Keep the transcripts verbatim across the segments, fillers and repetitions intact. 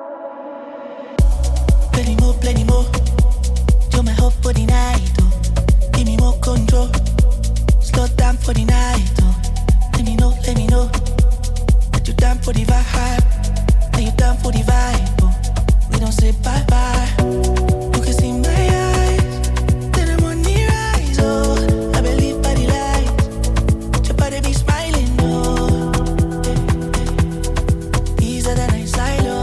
Plenty more, plenty more. You're my hope for the night, oh. Give me more control. Slow down for the night, oh. Let me know, let me know that you down for the vibe. That you down for the vibe, oh. We don't say bye bye. You can see my eyes, that I'm on the rise, oh. I believe by the light, your body be smiling, oh. Easier than I silo.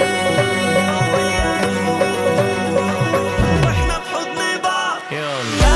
يلا